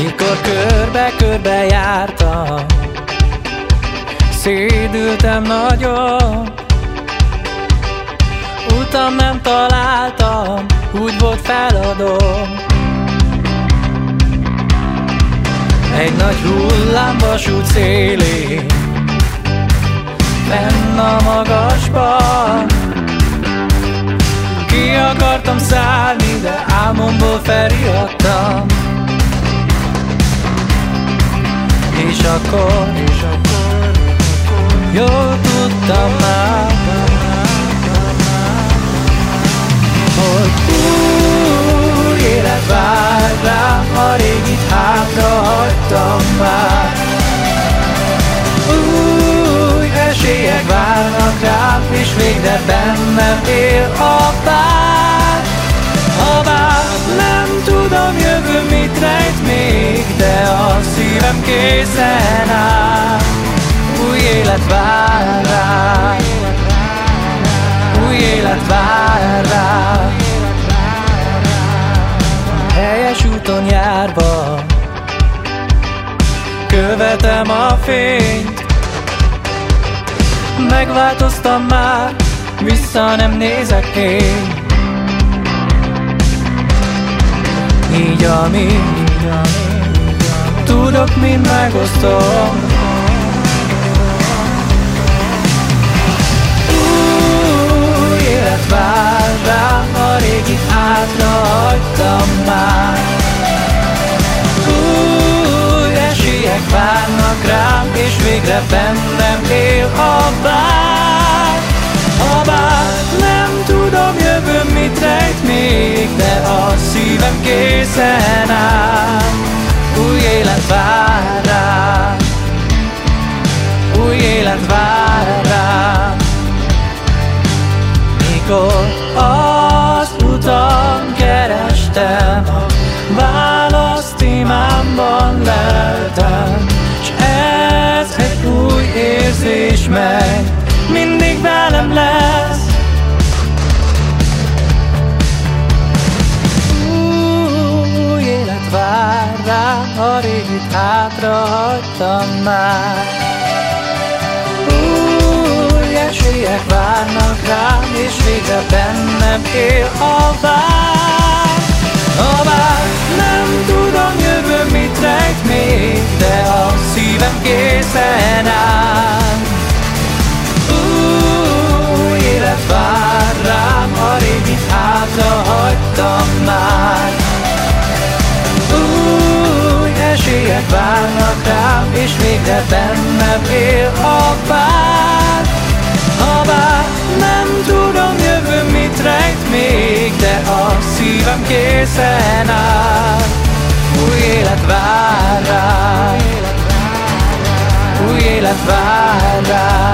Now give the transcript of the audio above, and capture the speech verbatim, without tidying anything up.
Mikor körbe-körbe jártam, szédültem nagyon, utam nem találtam, úgy volt feladom. Egy nagy hullámvasút szélén, benn a magasban, ki akartam szállni, de álmomból felriadtam. És akkor, és akkor jól tudtam már, hogy új élet vár rám, a régit hátra hagytam már. Új esélyek várnak rám, és végre bennem él a bár. Habár nem tudom jövő mit rejt még, de a szívem készen áll. Új élet vár rám, új élet vár rám. Helyes úton járva követem a fényt, megváltoztam már, vissza nem nézek én. Így ami, tudok, mind megosztom. Új élet vár rám, a régit hátra hagytam már. Új esélyek várnak rám, és végre bennem él a bár. Habár nem tudom jövő mit rejt még, de a szívem készen áll. Új élet vár rám, új élet vár rám. Mikor az utam kerestem, a választ imámban leltem, s ez egy új érzés, mely mindig velem lesz. Új élet vár rám, a régit hátra hagytam már. Új esélyek várnak rám, és végre bennem él a vár. Habár nem tudom jövő mit rejt még, de a szívem készen áll. Új élet vár rám, a régit hátra hagytam már. Új esélyek várnak rám, és végre bennem él a vár. Habár nem tudom jövő mit rejt még, de a szívem készen áll. Új élet vár rám, új élet vár rám.